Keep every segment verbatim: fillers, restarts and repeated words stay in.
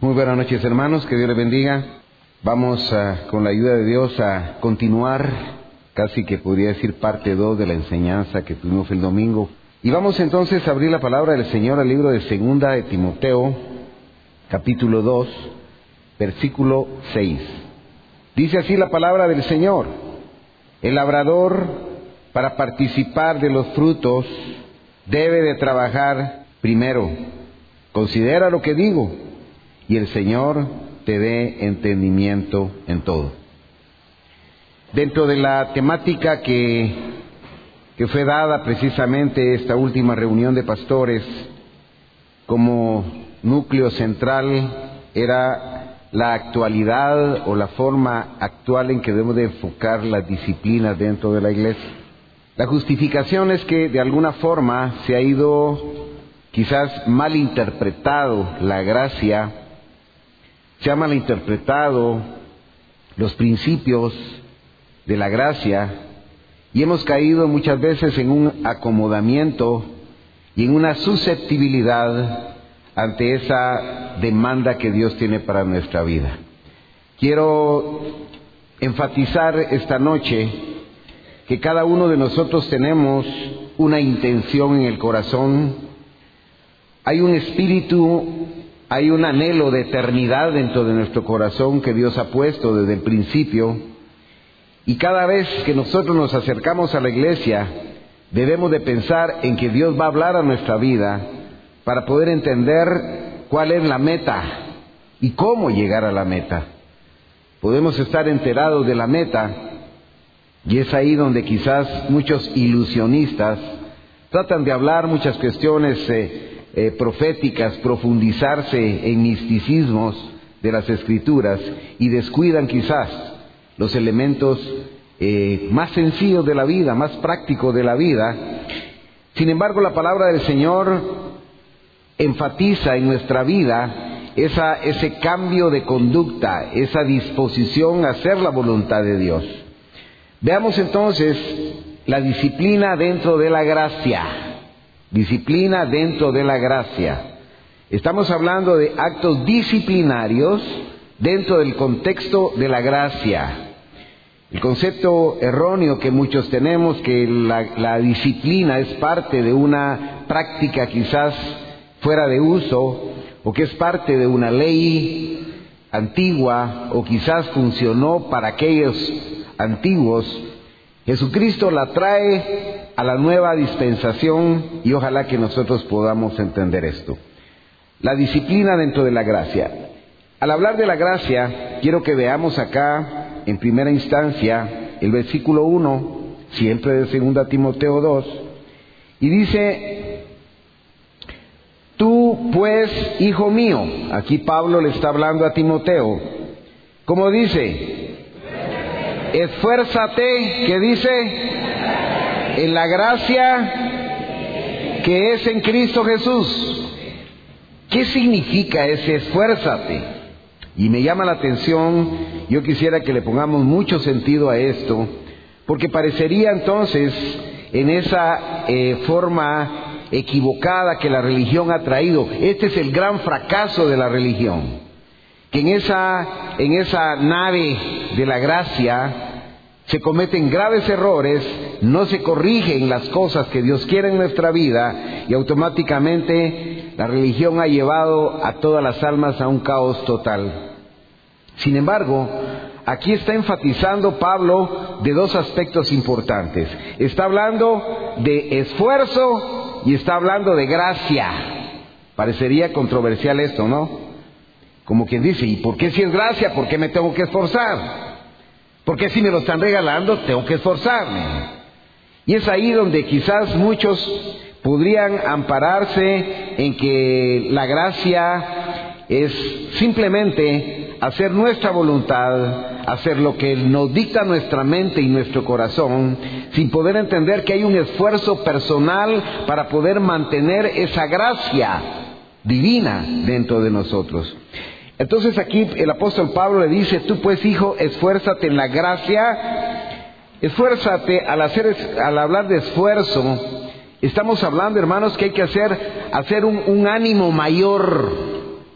Muy buenas noches, hermanos, que Dios les bendiga. Vamos a, con la ayuda de Dios a continuar, casi que podría decir parte dos de la enseñanza que tuvimos el domingo. Y vamos entonces a abrir la palabra del Señor al libro de Segunda de Timoteo, capítulo dos, versículo seis. Dice así la palabra del Señor: el labrador, para participar de los frutos, debe de trabajar primero. Considera lo que digo, y el Señor te dé entendimiento en todo. Dentro de la temática que, que fue dada precisamente esta última reunión de pastores, como núcleo central era la actualidad o la forma actual en que debemos de enfocar las disciplinas dentro de la iglesia. La justificación es que de alguna forma se ha ido quizás malinterpretado la gracia, se ha malinterpretado los principios de la gracia y hemos caído muchas veces en un acomodamiento y en una susceptibilidad ante esa demanda que Dios tiene para nuestra vida. Quiero enfatizar esta noche que cada uno de nosotros tenemos una intención en el corazón. Hay un espíritu, hay un anhelo de eternidad dentro de nuestro corazón que Dios ha puesto desde el principio. Y cada vez que nosotros nos acercamos a la iglesia, debemos de pensar en que Dios va a hablar a nuestra vida para poder entender cuál es la meta y cómo llegar a la meta. Podemos estar enterados de la meta, y es ahí donde quizás muchos ilusionistas tratan de hablar muchas cuestiones eh, Eh, proféticas, profundizarse en misticismos de las Escrituras y descuidan quizás los elementos eh, más sencillos de la vida, más prácticos de la vida. Sin embargo, la palabra del Señor enfatiza en nuestra vida esa, ese cambio de conducta, esa disposición a hacer la voluntad de Dios. Veamos entonces la disciplina dentro de la gracia. Disciplina dentro de la gracia. Estamos hablando de actos disciplinarios dentro del contexto de la gracia. El concepto erróneo que muchos tenemos, que la, la disciplina es parte de una práctica quizás fuera de uso, o que es parte de una ley antigua, o quizás funcionó para aquellos antiguos. Jesucristo la trae a la nueva dispensación y ojalá que nosotros podamos entender esto. La disciplina dentro de la gracia. Al hablar de la gracia, quiero que veamos acá, en primera instancia, el versículo uno, siempre de Segunda Timoteo dos, y dice: tú pues, hijo mío, aquí Pablo le está hablando a Timoteo, como dice, esfuérzate, ¿qué dice? En la gracia que es en Cristo Jesús. ¿Qué significa ese esfuérzate? Y me llama la atención, yo quisiera que le pongamos mucho sentido a esto, porque parecería entonces en esa eh, forma equivocada que la religión ha traído. Este es el gran fracaso de la religión, que en esa, en esa nave de la gracia se cometen graves errores, no se corrigen las cosas que Dios quiere en nuestra vida y automáticamente la religión ha llevado a todas las almas a un caos total. Sin embargo, aquí está enfatizando Pablo de dos aspectos importantes. Está hablando de esfuerzo y está hablando de gracia. Parecería controversial esto, ¿no? Como quien dice, ¿y por qué si es gracia? ¿Por qué me tengo que esforzar? Porque si me lo están regalando, tengo que esforzarme. Y es ahí donde quizás muchos podrían ampararse en que la gracia es simplemente hacer nuestra voluntad, hacer lo que nos dicta nuestra mente y nuestro corazón, sin poder entender que hay un esfuerzo personal para poder mantener esa gracia divina dentro de nosotros. Entonces aquí el apóstol Pablo le dice: tú pues, hijo, esfuérzate en la gracia. Esfuérzate. Al hacer, al hablar de esfuerzo, estamos hablando, hermanos, que hay que hacer, hacer un, un ánimo mayor.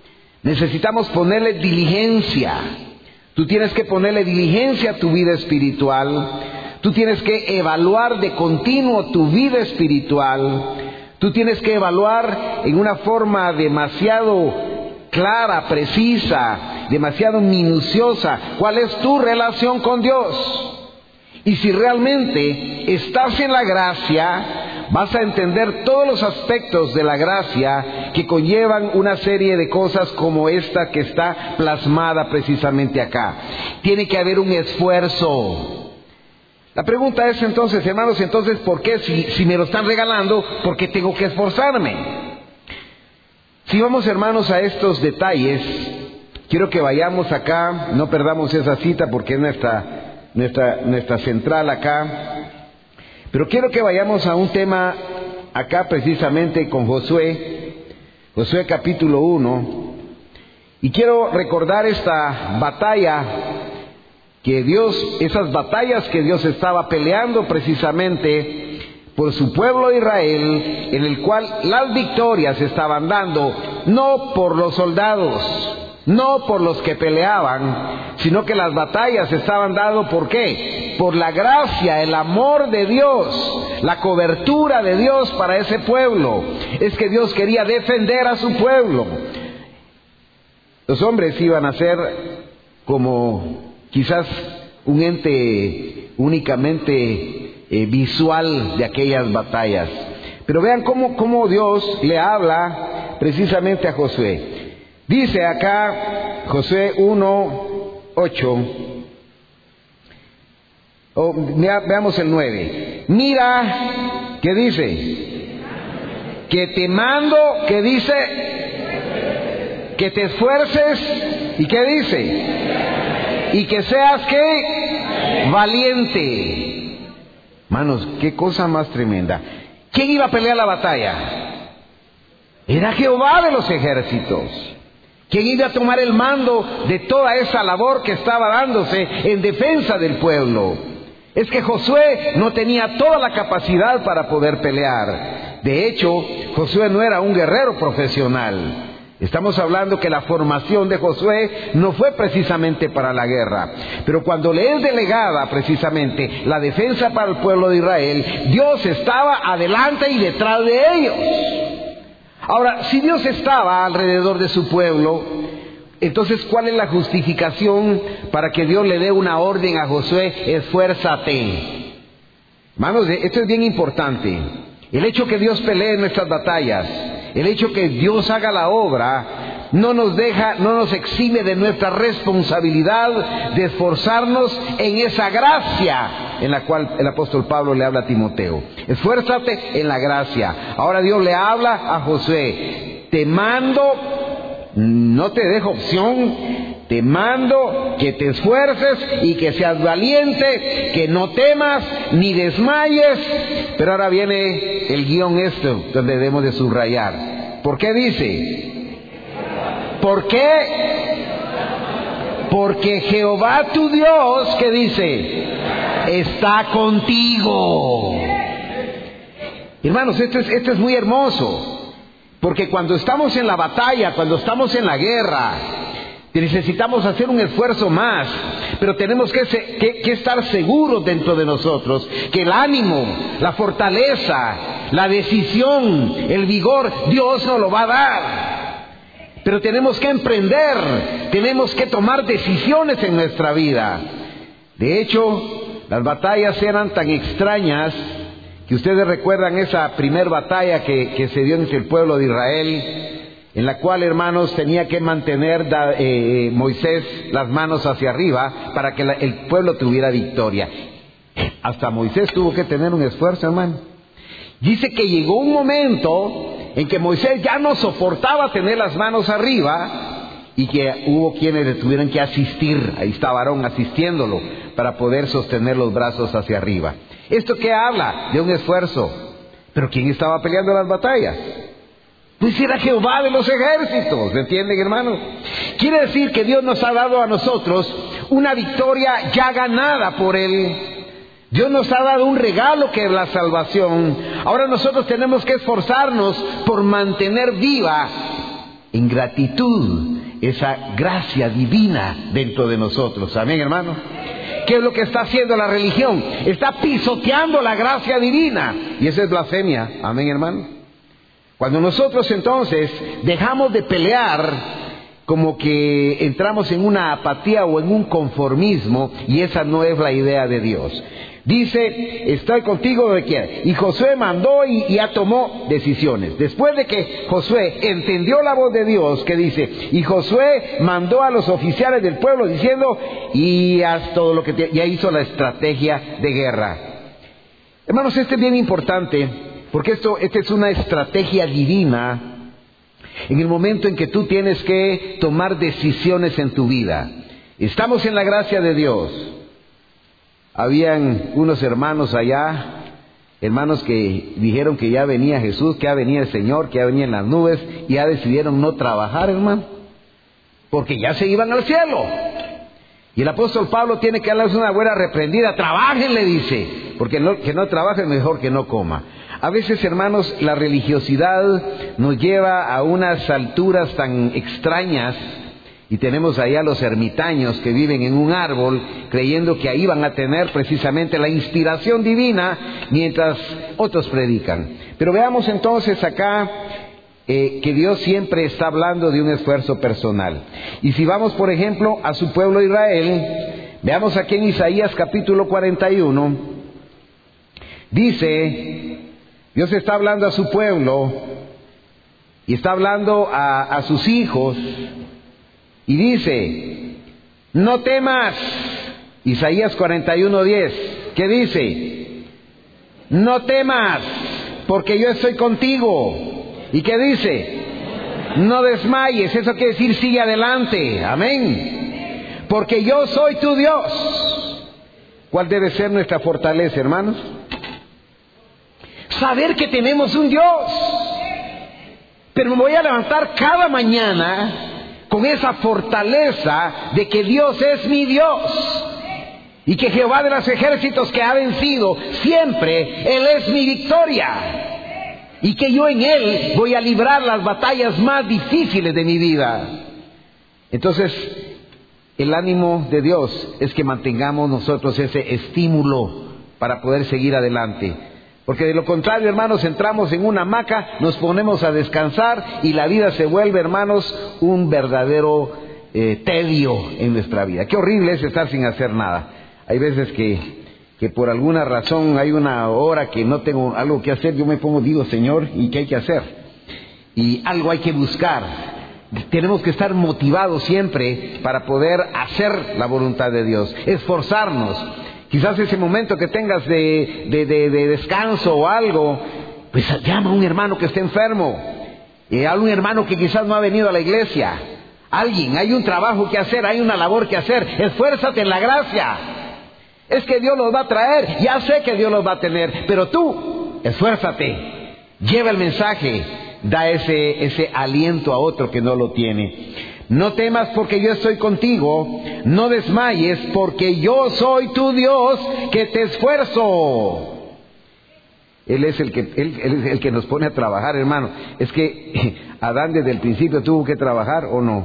Necesitamos ponerle diligencia. Tú tienes que ponerle diligencia a tu vida espiritual. Tú tienes que evaluar de continuo tu vida espiritual. Tú tienes que evaluar en una forma demasiado clara, precisa, demasiado minuciosa, cuál es tu relación con Dios. Y si realmente estás en la gracia, vas a entender todos los aspectos de la gracia que conllevan una serie de cosas como esta que está plasmada precisamente acá. Tiene que haber un esfuerzo. La pregunta es entonces, hermanos, entonces, ¿por qué si, si me lo están regalando, por qué tengo que esforzarme? Si vamos, hermanos, a estos detalles, quiero que vayamos acá, no perdamos esa cita porque es nuestra... Nuestra, nuestra central acá, pero quiero que vayamos a un tema acá precisamente con Josué, Josué capítulo uno, y quiero recordar esta batalla que Dios, esas batallas que Dios estaba peleando precisamente por su pueblo Israel, en el cual las victorias estaban dando no por los soldados, no por los que peleaban, sino que las batallas estaban dadas ¿por qué? Por la gracia, el amor de Dios, la cobertura de Dios para ese pueblo. Es que Dios quería defender a su pueblo. Los hombres iban a ser como quizás un ente únicamente eh, visual de aquellas batallas. Pero vean cómo, cómo Dios le habla precisamente a Josué. Dice acá Josué uno, ocho, oh, veamos el nueve. Mira, ¿qué dice? Que te mando, ¿qué dice? Que te esfuerces, ¿y qué dice? Y que seas, ¿qué? Valiente. Manos, qué cosa más tremenda. ¿Quién iba a pelear la batalla? Era Jehová de los ejércitos. ¿Quién iba a tomar el mando de toda esa labor que estaba dándose en defensa del pueblo? Es que Josué no tenía toda la capacidad para poder pelear. De hecho, Josué no era un guerrero profesional. Estamos hablando que la formación de Josué no fue precisamente para la guerra. Pero cuando le es delegada precisamente la defensa para el pueblo de Israel, Dios estaba adelante y detrás de ellos. Ahora, si Dios estaba alrededor de su pueblo, entonces ¿cuál es la justificación para que Dios le dé una orden a Josué? Esfuérzate. Hermanos, esto es bien importante. El hecho que Dios pelee nuestras batallas, el hecho que Dios haga la obra, no nos deja, no nos exime de nuestra responsabilidad de esforzarnos en esa gracia en la cual el apóstol Pablo le habla a Timoteo. Esfuérzate en la gracia. Ahora Dios le habla a Josué. Te mando, no te dejo opción, te mando que te esfuerces y que seas valiente, que no temas ni desmayes. Pero ahora viene el guión esto, donde debemos de subrayar. ¿Por qué dice? ¿Por qué? Porque Jehová tu Dios, ¿qué dice? Está contigo. Hermanos, esto es, esto es muy hermoso. Porque cuando estamos en la batalla, cuando estamos en la guerra, necesitamos hacer un esfuerzo más, pero tenemos que, que, que estar seguros dentro de nosotros que el ánimo, la fortaleza, la decisión, el vigor, Dios nos lo va a dar. Pero tenemos que emprender, tenemos que tomar decisiones en nuestra vida. De hecho, las batallas eran tan extrañas que ustedes recuerdan esa primer batalla que, que se dio entre el pueblo de Israel, en la cual, hermanos, tenía que mantener eh, Moisés las manos hacia arriba para que la, el pueblo tuviera victoria. Hasta Moisés tuvo que tener un esfuerzo, hermano. Dice que llegó un momento en que Moisés ya no soportaba tener las manos arriba y que hubo quienes le tuvieron que asistir. Ahí estaba Aarón asistiéndolo para poder sostener los brazos hacia arriba. ¿Esto qué habla? De un esfuerzo. ¿Pero quién estaba peleando las batallas? Pues era Jehová de los ejércitos, ¿me entienden, hermanos? Quiere decir que Dios nos ha dado a nosotros una victoria ya ganada por Él. Dios nos ha dado un regalo que es la salvación. Ahora nosotros tenemos que esforzarnos por mantener viva en gratitud esa gracia divina dentro de nosotros. Amén, hermano. ¿Qué es lo que está haciendo la religión? Está pisoteando la gracia divina. Y eso es blasfemia. Amén, hermano. Cuando nosotros entonces dejamos de pelear, como que entramos en una apatía o en un conformismo, y esa no es la idea de Dios. Dice, estoy contigo donde quiera. Y Josué mandó y, y ya tomó decisiones. Después de que Josué entendió la voz de Dios, que dice, y Josué mandó a los oficiales del pueblo diciendo, y haz todo lo que te, ya hizo la estrategia de guerra. Hermanos, esto es bien importante, porque esto, esta es una estrategia divina en el momento en que tú tienes que tomar decisiones en tu vida. Estamos en la gracia de Dios. Habían unos hermanos allá, hermanos que dijeron que ya venía Jesús, que ya venía el Señor, que ya venía en las nubes, y ya decidieron no trabajar, hermano, porque ya se iban al cielo. Y el apóstol Pablo tiene que darles una buena reprendida. Trabajen, le dice, porque no, que no trabajen, mejor que no coma. A veces, hermanos, la religiosidad nos lleva a unas alturas tan extrañas. Y tenemos allá los ermitaños que viven en un árbol creyendo que ahí van a tener precisamente la inspiración divina mientras otros predican. Pero veamos entonces acá eh, que Dios siempre está hablando de un esfuerzo personal. Y si vamos, por ejemplo, a su pueblo Israel, veamos aquí en Isaías capítulo cuarenta y uno, dice, Dios está hablando a su pueblo y está hablando a, a sus hijos. Y dice, no temas, Isaías cuarenta y uno, diez, ¿qué dice? No temas, porque yo estoy contigo. ¿Y qué dice? No desmayes, eso quiere decir sigue adelante, amén. Porque yo soy tu Dios. ¿Cuál debe ser nuestra fortaleza, hermanos? Saber que tenemos un Dios. Pero me voy a levantar cada mañana con esa fortaleza de que Dios es mi Dios y que Jehová de los ejércitos que ha vencido siempre, Él es mi victoria y que yo en Él voy a librar las batallas más difíciles de mi vida. Entonces, el ánimo de Dios es que mantengamos nosotros ese estímulo para poder seguir adelante. Porque de lo contrario, hermanos, entramos en una hamaca, nos ponemos a descansar y la vida se vuelve, hermanos, un verdadero eh, tedio en nuestra vida. Qué horrible es estar sin hacer nada. Hay veces que, que por alguna razón hay una hora que no tengo algo que hacer, yo me pongo, digo, Señor, ¿y qué hay que hacer? Y algo hay que buscar. Tenemos que estar motivados siempre para poder hacer la voluntad de Dios, esforzarnos. Quizás ese momento que tengas de, de, de, de descanso o algo, pues llama a un hermano que esté enfermo, y a un hermano que quizás no ha venido a la iglesia. Alguien, hay un trabajo que hacer, hay una labor que hacer. Esfuérzate en la gracia. Es que Dios los va a traer, ya sé que Dios los va a tener, pero tú, esfuérzate, lleva el mensaje, da ese, ese aliento a otro que no lo tiene. No temas porque yo estoy contigo, no desmayes porque yo soy tu Dios que te esfuerzo. Él es el que, él, él es el que nos pone a trabajar, hermano. Es que Adán desde el principio tuvo que trabajar, ¿o no?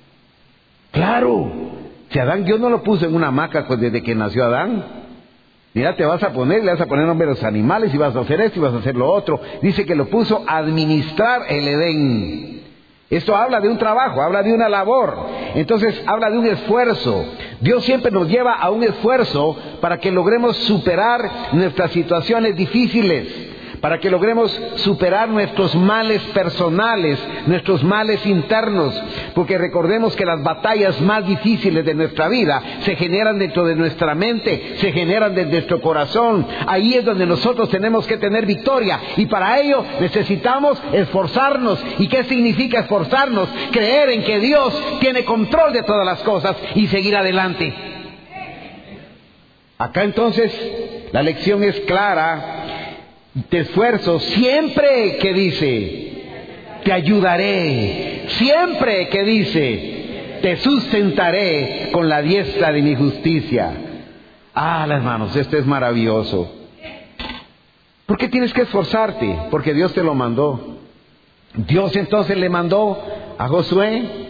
Claro. Si Adán, Dios no lo puso en una hamaca pues, desde que nació Adán. Mira, te vas a poner, le vas a poner nombre a los animales y vas a hacer esto y vas a hacer lo otro. Dice que lo puso a administrar el Edén. Esto habla de un trabajo, habla de una labor. Entonces habla de un esfuerzo. Dios siempre nos lleva a un esfuerzo para que logremos superar nuestras situaciones difíciles, para que logremos superar nuestros males personales, nuestros males internos, porque recordemos que las batallas más difíciles de nuestra vida se generan dentro de nuestra mente, se generan de nuestro corazón. Ahí es donde nosotros tenemos que tener victoria, y para ello necesitamos esforzarnos. ¿Y qué significa esforzarnos? Creer en que Dios tiene control de todas las cosas y seguir adelante. Acá entonces la lección es clara. Te esfuerzo siempre que dice, te ayudaré. Siempre que dice, te sustentaré con la diestra de mi justicia. Ah, hermanos, esto es maravilloso. ¿Por qué tienes que esforzarte? Porque Dios te lo mandó. Dios entonces le mandó a Josué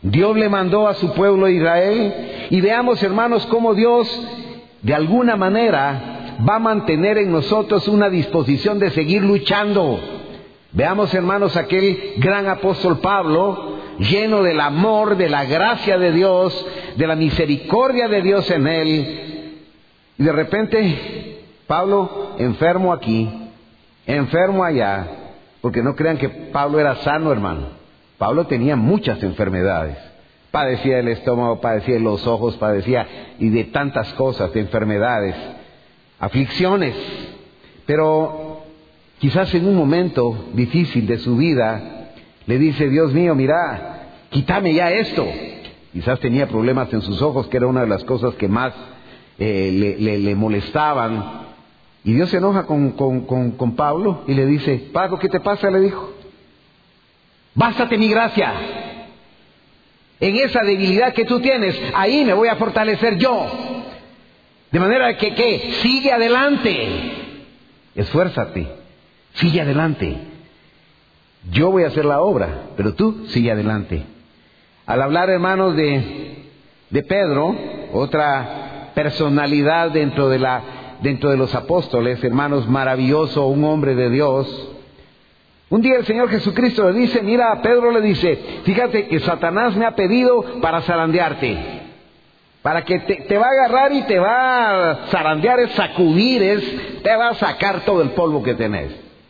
Dios le mandó a su pueblo Israel, y veamos, hermanos, cómo Dios de alguna manera va a mantener en nosotros una disposición de seguir luchando. Veamos, hermanos, aquel gran apóstol Pablo, lleno del amor, de la gracia de Dios, de la misericordia de Dios en él. Y de repente, Pablo enfermo aquí, enfermo allá, porque no crean que Pablo era sano, hermano. Pablo tenía muchas enfermedades. Padecía del estómago, padecía de los ojos, padecía y de tantas cosas, de enfermedades, aflicciones. Pero quizás en un momento difícil de su vida, le dice: Dios mío, mira, quítame ya esto. Quizás tenía problemas en sus ojos, que era una de las cosas que más eh, le, le, le molestaban. Y Dios se enoja con, con, con, con Pablo y le dice: Pablo, ¿qué te pasa? Le dijo: bástate mi gracia. En esa debilidad que tú tienes, ahí me voy a fortalecer yo. De manera que, que sigue adelante. Esfuérzate, sigue adelante. Yo voy a hacer la obra, pero tú sigue adelante. Al hablar, hermanos, de, de Pedro, otra personalidad dentro de la, dentro de los apóstoles, hermanos, maravilloso, un hombre de Dios. Un día el Señor Jesucristo le dice: mira, a Pedro le dice: fíjate que Satanás me ha pedido para zarandearte, para que te, te va a agarrar y te va a zarandear, es sacudir, es, te va a sacar todo el polvo que tenés.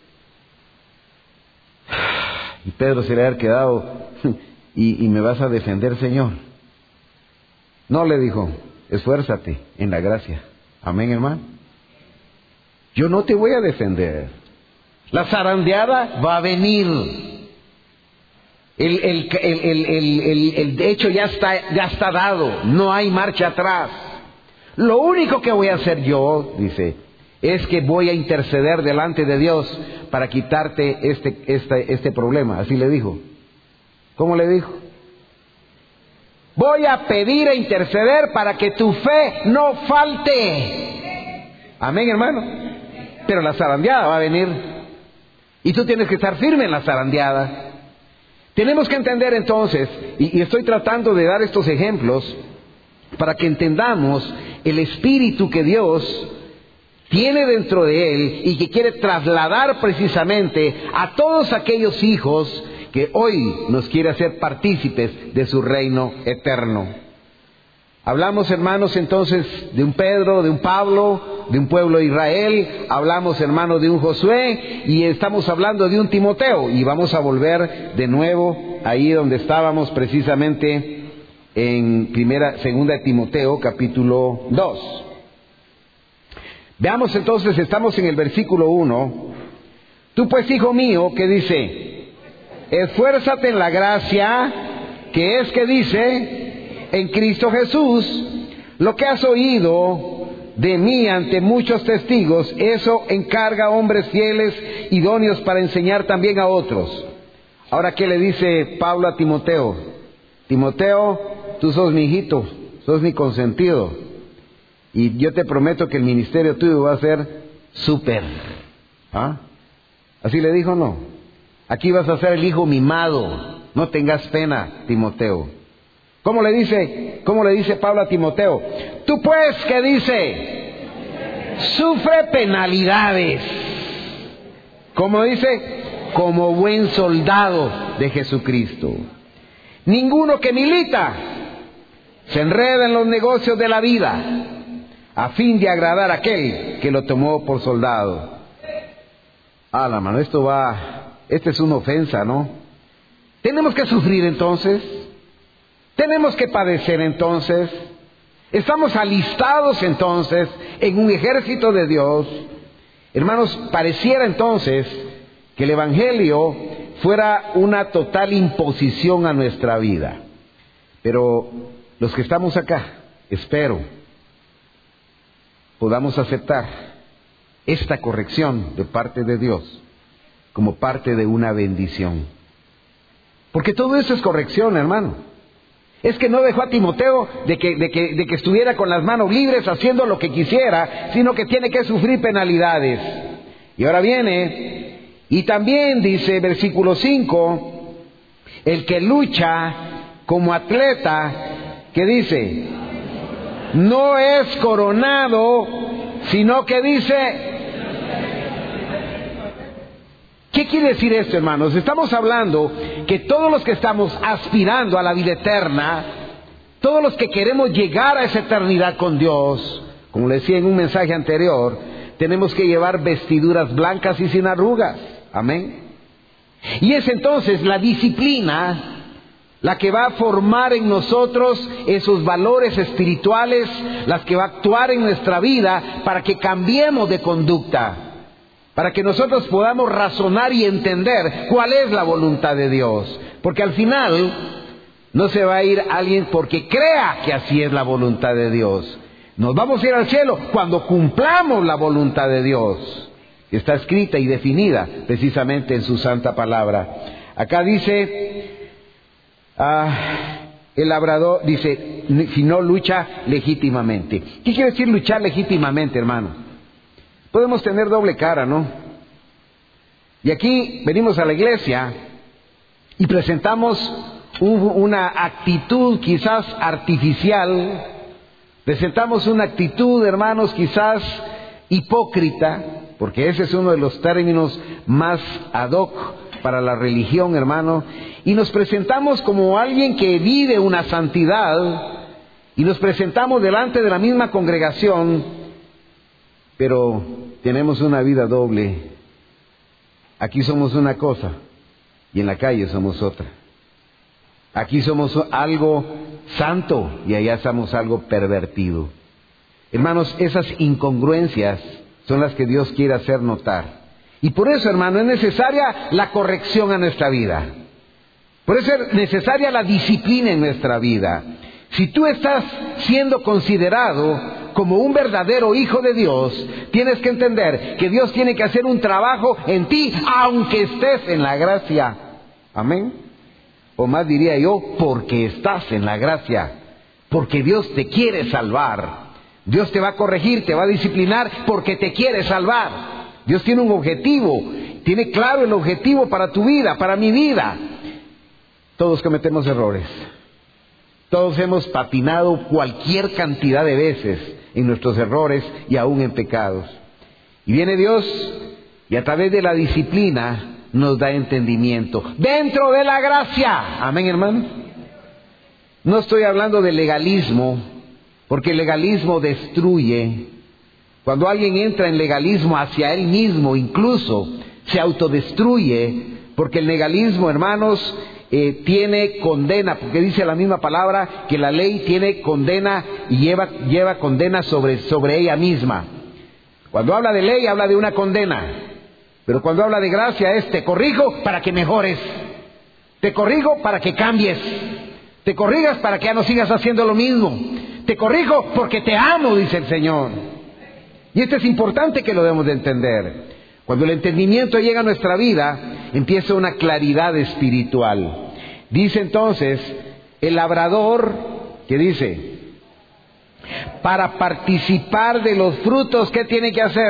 Y Pedro se le ha quedado: ¿Y, y me vas a defender, Señor? No, le dijo: esfuérzate en la gracia. Amén, hermano. Yo no te voy a defender. La zarandeada va a venir. El, el, el, el, el, el, el hecho ya está, ya está dado. No hay marcha atrás. Lo único que voy a hacer yo, dice, es que voy a interceder delante de Dios para quitarte este, este, este problema. Así le dijo. ¿Cómo le dijo? Voy a pedir e interceder para que tu fe no falte. Amén, hermano. Pero la zarandeada va a venir. Y tú tienes que estar firme en la zarandeada. Tenemos que entender entonces, y, y estoy tratando de dar estos ejemplos para que entendamos el espíritu que Dios tiene dentro de él y que quiere trasladar precisamente a todos aquellos hijos que hoy nos quiere hacer partícipes de su reino eterno. Hablamos, hermanos, entonces de un Pedro, de un Pablo, de un pueblo de Israel. Hablamos, hermanos, de un Josué, y estamos hablando de un Timoteo. Y vamos a volver de nuevo ahí donde estábamos, precisamente en primera, segunda de Timoteo, capítulo dos. Veamos entonces, estamos en el versículo uno. Tú pues, hijo mío, ¿qué dice? Esfuérzate en la gracia, que es, que dice, en Cristo Jesús. Lo que has oído de mí ante muchos testigos, eso encarga a hombres fieles, idóneos para enseñar también a otros. Ahora, ¿qué le dice Pablo a Timoteo? Timoteo, tú sos mi hijito, sos mi consentido, y yo te prometo que el ministerio tuyo va a ser súper. ¿Ah? ¿Así le dijo? No. Aquí vas a ser el hijo mimado. No tengas pena, Timoteo. ¿Cómo le dice, cómo le dice Pablo a Timoteo? Tú pues, ¿qué dice? Sufre penalidades. ¿Cómo dice? Como buen soldado de Jesucristo. Ninguno que milita se enreda en los negocios de la vida, a fin de agradar a aquel que lo tomó por soldado. Ah, la mano, esto va, esta es una ofensa, ¿no? Tenemos que sufrir entonces. Tenemos que padecer entonces. Estamos alistados entonces en un ejército de Dios. Hermanos, pareciera entonces que el Evangelio fuera una total imposición a nuestra vida. Pero los que estamos acá, espero, podamos aceptar esta corrección de parte de Dios como parte de una bendición. Porque todo eso es corrección, hermano. Es que no dejó a Timoteo de que, de que, de que estuviera con las manos libres haciendo lo que quisiera, sino que tiene que sufrir penalidades. Y ahora viene, y también dice versículo cinco, el que lucha como atleta, que dice, no es coronado, sino que dice... ¿Qué quiere decir esto, hermanos? Estamos hablando que todos los que estamos aspirando a la vida eterna, todos los que queremos llegar a esa eternidad con Dios, como le decía en un mensaje anterior, tenemos que llevar vestiduras blancas y sin arrugas. Amén. Y es entonces la disciplina la que va a formar en nosotros esos valores espirituales, las que va a actuar en nuestra vida para que cambiemos de conducta, para que nosotros podamos razonar y entender cuál es la voluntad de Dios. Porque al final no se va a ir alguien porque crea que así es la voluntad de Dios. Nos vamos a ir al cielo cuando cumplamos la voluntad de Dios, que está escrita y definida precisamente en su santa palabra. Acá dice, ah, el labrador, dice, si no lucha legítimamente. ¿Qué quiere decir luchar legítimamente, hermano? Podemos tener doble cara, ¿no? Y aquí venimos a la iglesia y presentamos un, una actitud quizás artificial, presentamos una actitud, hermanos, quizás hipócrita, porque ese es uno de los términos más ad hoc para la religión, hermano, y nos presentamos como alguien que vive una santidad, y nos presentamos delante de la misma congregación, pero tenemos una vida doble. Aquí somos una cosa y en la calle somos otra. Aquí somos algo santo y allá somos algo pervertido. Hermanos, esas incongruencias son las que Dios quiere hacer notar. Y por eso, hermano, es necesaria la corrección a nuestra vida. Por eso es necesaria la disciplina en nuestra vida. Si tú estás siendo considerado como un verdadero hijo de Dios, tienes que entender que Dios tiene que hacer un trabajo en ti, aunque estés en la gracia. Amén. O más diría yo, porque estás en la gracia, porque Dios te quiere salvar. Dios te va a corregir, te va a disciplinar, porque te quiere salvar. Dios tiene un objetivo, tiene claro el objetivo para tu vida, para mi vida. Todos cometemos errores. Todos hemos patinado cualquier cantidad de veces en nuestros errores y aún en pecados. Y viene Dios y a través de la disciplina nos da entendimiento. Dentro de la gracia. Amén, hermano. No estoy hablando de legalismo, porque el legalismo destruye. Cuando alguien entra en legalismo hacia él mismo, incluso se autodestruye, porque el legalismo, hermanos, Eh, tiene condena, porque dice la misma palabra que la ley tiene condena y lleva, lleva condena sobre, sobre ella misma. Cuando habla de ley habla de una condena, pero cuando habla de gracia es te corrijo para que mejores, te corrijo para que cambies, te corrigas para que ya no sigas haciendo lo mismo, te corrijo porque te amo, dice el Señor. Y esto es importante que lo debemos de entender. Cuando el entendimiento llega a nuestra vida, empieza una claridad espiritual. Dice entonces, el labrador, ¿qué dice? Para participar de los frutos, ¿qué tiene que hacer?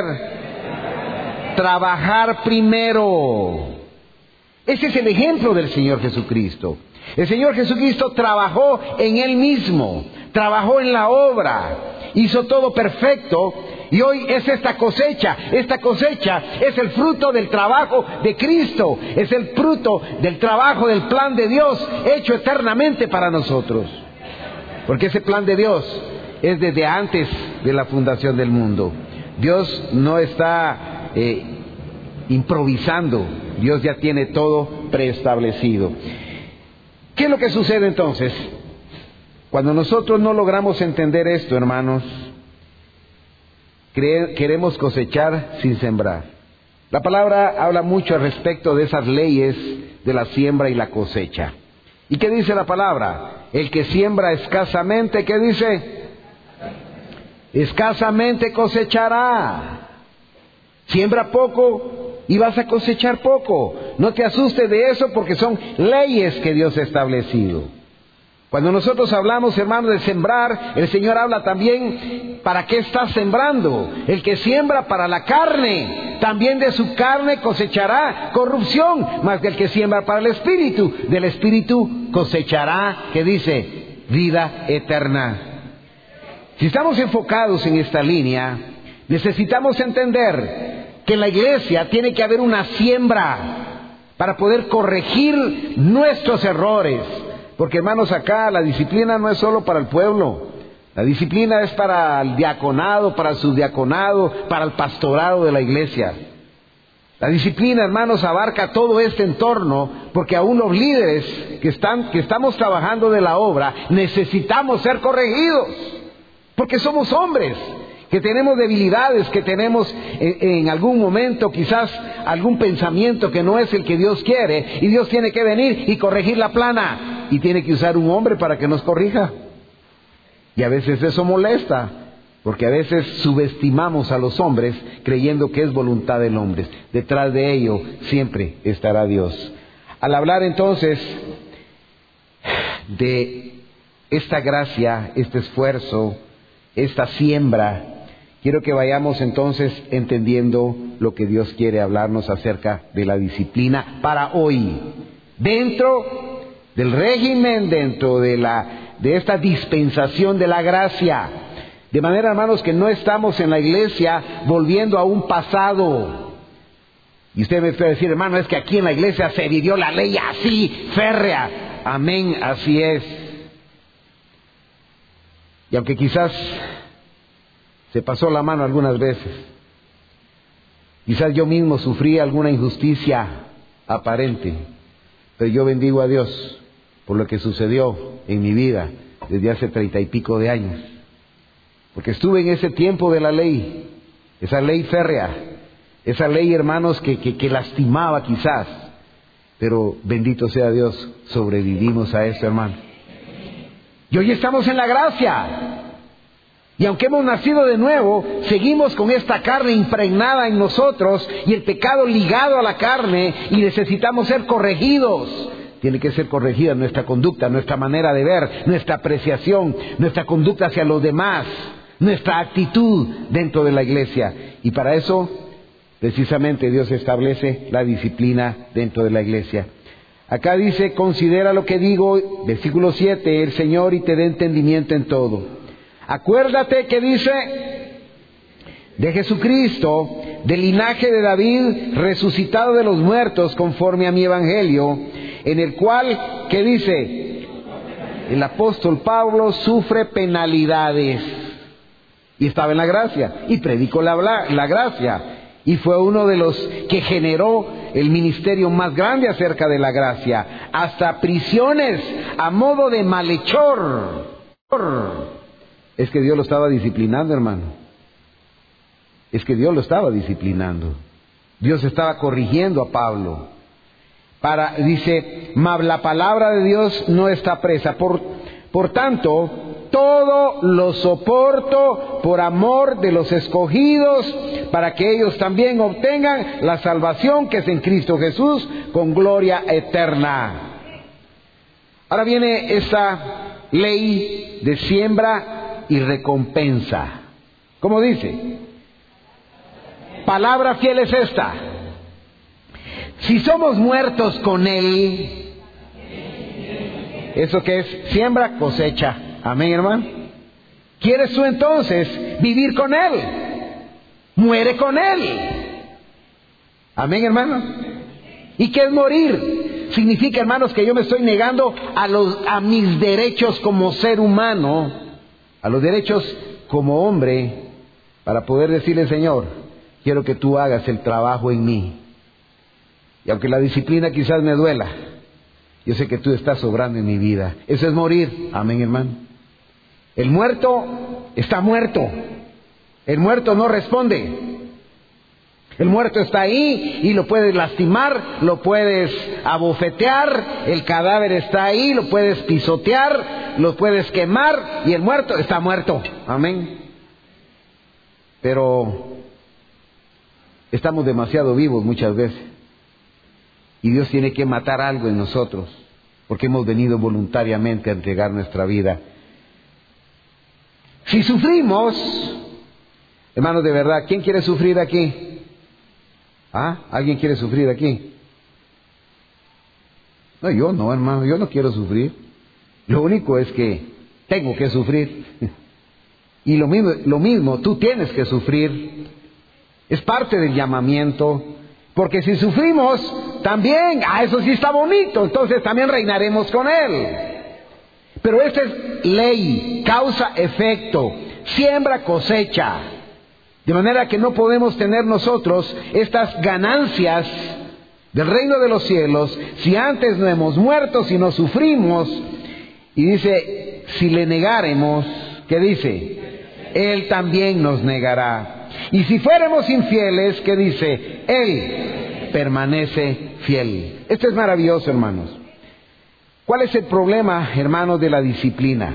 Trabajar primero. Ese es el ejemplo del Señor Jesucristo. El Señor Jesucristo trabajó en Él mismo, trabajó en la obra, hizo todo perfecto. Y hoy es esta cosecha, esta cosecha es el fruto del trabajo de Cristo, es el fruto del trabajo del plan de Dios hecho eternamente para nosotros. Porque ese plan de Dios es desde antes de la fundación del mundo. Dios no está eh, improvisando, Dios ya tiene todo preestablecido. ¿Qué es lo que sucede entonces? Cuando nosotros no logramos entender esto, hermanos, queremos cosechar sin sembrar. La palabra habla mucho al respecto de esas leyes de la siembra y la cosecha. ¿Y qué dice la palabra? El que siembra escasamente, ¿qué dice? Escasamente cosechará. Siembra poco y vas a cosechar poco. No te asustes de eso porque son leyes que Dios ha establecido. Cuando nosotros hablamos, hermanos, de sembrar, el Señor habla también para qué está sembrando. El que siembra para la carne, también de su carne cosechará corrupción, mas del que siembra para el Espíritu, del Espíritu cosechará, ¿qué dice? Vida eterna. Si estamos enfocados en esta línea, necesitamos entender que en la iglesia tiene que haber una siembra para poder corregir nuestros errores. Porque, hermanos, acá la disciplina no es solo para el pueblo. La disciplina es para el diaconado, para el subdiaconado, para el pastorado de la iglesia. La disciplina, hermanos, abarca todo este entorno, porque aún los líderes que están, que estamos trabajando de la obra, necesitamos ser corregidos. Porque somos hombres, que tenemos debilidades, que tenemos en, en algún momento quizás algún pensamiento que no es el que Dios quiere, y Dios tiene que venir y corregir la plana. Y tiene que usar un hombre para que nos corrija. Y a veces eso molesta, porque a veces subestimamos a los hombres creyendo que es voluntad del hombre. Detrás de ello siempre estará Dios. Al hablar entonces de esta gracia, este esfuerzo, esta siembra, quiero que vayamos entonces entendiendo lo que Dios quiere hablarnos acerca de la disciplina para hoy. Dentro del régimen, dentro de la de esta dispensación de la gracia. De manera, hermanos, que no estamos en la iglesia volviendo a un pasado. Y usted me puede decir, hermano, es que aquí en la iglesia se vivió la ley así, férrea. Amén, así es. Y aunque quizás se pasó la mano algunas veces, quizás yo mismo sufrí alguna injusticia aparente, pero yo bendigo a Dios por lo que sucedió en mi vida desde hace treinta y pico de años. Porque estuve en ese tiempo de la ley, esa ley férrea, esa ley, hermanos, que, que, que lastimaba quizás. Pero bendito sea Dios, sobrevivimos a eso, hermano. Y hoy estamos en la gracia. Y aunque hemos nacido de nuevo, seguimos con esta carne impregnada en nosotros y el pecado ligado a la carne, y necesitamos ser corregidos. Tiene que ser corregida nuestra conducta, nuestra manera de ver, nuestra apreciación, nuestra conducta hacia los demás, nuestra actitud dentro de la iglesia. Y para eso, precisamente, Dios establece la disciplina dentro de la iglesia. Acá dice, considera lo que digo, versículo siete, el Señor y te dé entendimiento en todo. Acuérdate que dice de Jesucristo, del linaje de David, resucitado de los muertos conforme a mi evangelio, en el cual, ¿qué dice? El apóstol Pablo sufre penalidades. Y estaba en la gracia, y predicó la, la gracia. Y fue uno de los que generó el ministerio más grande acerca de la gracia. Hasta prisiones a modo de malhechor. Es que Dios lo estaba disciplinando, hermano. Es que Dios lo estaba disciplinando. Dios estaba corrigiendo a Pablo. Para, dice, mas la palabra de Dios no está presa. Por, por tanto, todo lo soporto por amor de los escogidos, para que ellos también obtengan la salvación que es en Cristo Jesús, con gloria eterna. Ahora viene esa ley de siembra y recompensa. ¿Cómo dice? Palabra fiel es esta. Si somos muertos con Él, ¿eso qué es? Siembra, cosecha. Amén, hermano. ¿Quieres tú entonces vivir con Él? Muere con Él. Amén, hermano. ¿Y qué es morir? Significa, hermanos, que yo me estoy negando a los, a mis derechos como ser humano, a los derechos como hombre, para poder decirle, Señor, quiero que tú hagas el trabajo en mí. Y aunque la disciplina quizás me duela, yo sé que tú estás obrando en mi vida. Eso es morir. Amén, hermano. El muerto está muerto. El muerto no responde. El muerto está ahí y lo puedes lastimar, lo puedes abofetear, el cadáver está ahí, lo puedes pisotear, lo puedes quemar y el muerto está muerto. Amén. Pero estamos demasiado vivos muchas veces. Y Dios tiene que matar algo en nosotros porque hemos venido voluntariamente a entregar nuestra vida. Si sufrimos, hermanos, de verdad, ¿quién quiere sufrir aquí? ¿Ah? ¿Alguien quiere sufrir aquí? No, yo no, hermano, yo no quiero sufrir. Lo único es que tengo que sufrir. Y lo mismo, lo mismo, tú tienes que sufrir. Es parte del llamamiento. Porque si sufrimos, también, ah, eso sí está bonito, entonces también reinaremos con Él. Pero esta es ley, causa, efecto, siembra, cosecha. De manera que no podemos tener nosotros estas ganancias del reino de los cielos si antes no hemos muerto, si no sufrimos. Y dice, si le negáremos, ¿qué dice? Él también nos negará. Y si fuéramos infieles, ¿qué dice? Él permanece fiel. Esto es maravilloso, hermanos. ¿Cuál es el problema, hermanos, de la disciplina?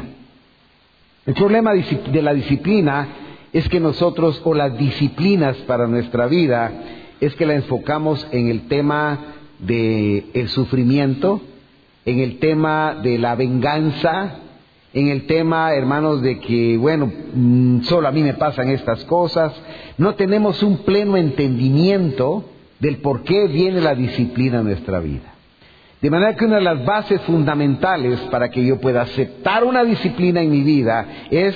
El problema de la disciplina es que nosotros, o las disciplinas para nuestra vida, es que la enfocamos en el tema del sufrimiento, en el tema de la venganza, en el tema, hermanos, de que, bueno, solo a mí me pasan estas cosas. No tenemos un pleno entendimiento del por qué viene la disciplina en nuestra vida. De manera que una de las bases fundamentales para que yo pueda aceptar una disciplina en mi vida es